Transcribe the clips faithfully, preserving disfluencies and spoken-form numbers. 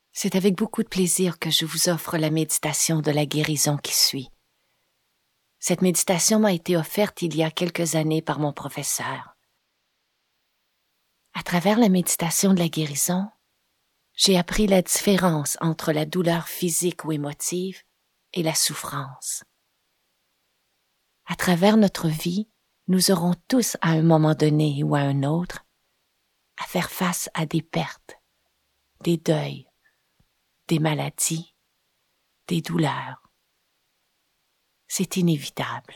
C'est avec beaucoup de plaisir que je vous offre la méditation de la guérison qui suit. Cette méditation m'a été offerte il y a quelques années par mon professeur. À travers la méditation de la guérison, j'ai appris la différence entre la douleur physique ou émotive et la souffrance. À travers notre vie, nous aurons tous à un moment donné ou à un autre à faire face à des pertes, des deuils, des maladies, des douleurs. C'est inévitable.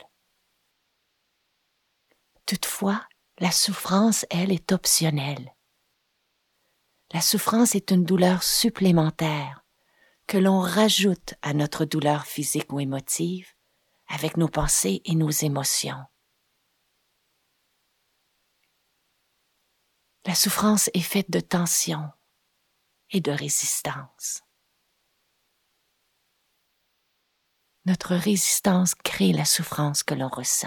Toutefois, la souffrance, elle, est optionnelle. La souffrance est une douleur supplémentaire que l'on rajoute à notre douleur physique ou émotive avec nos pensées et nos émotions. La souffrance est faite de tension et de résistance. Notre résistance crée la souffrance que l'on ressent.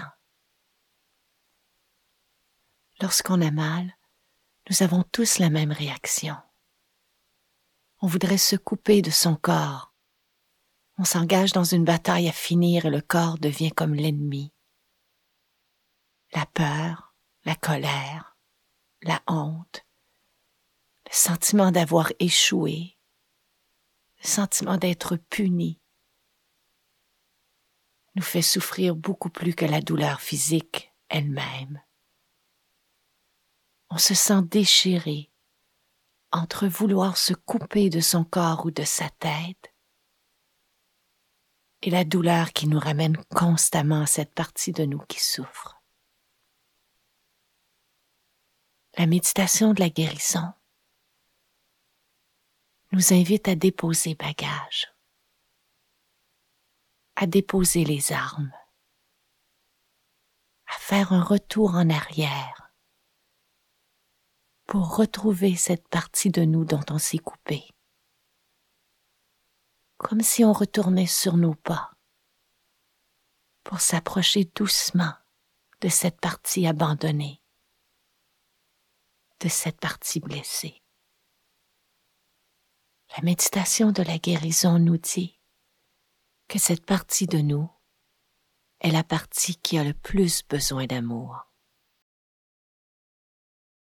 Lorsqu'on a mal, nous avons tous la même réaction. On voudrait se couper de son corps. On s'engage dans une bataille à finir et le corps devient comme l'ennemi. La peur, la colère, la honte, le sentiment d'avoir échoué, le sentiment d'être puni, nous fait souffrir beaucoup plus que la douleur physique elle-même. On se sent déchiré entre vouloir se couper de son corps ou de sa tête et la douleur qui nous ramène constamment à cette partie de nous qui souffre. La méditation de la guérison nous invite à déposer bagages, à déposer les armes, à faire un retour en arrière pour retrouver cette partie de nous dont on s'est coupé. Comme si on retournait sur nos pas pour s'approcher doucement de cette partie abandonnée, de cette partie blessée. La méditation de la guérison nous dit que cette partie de nous est la partie qui a le plus besoin d'amour.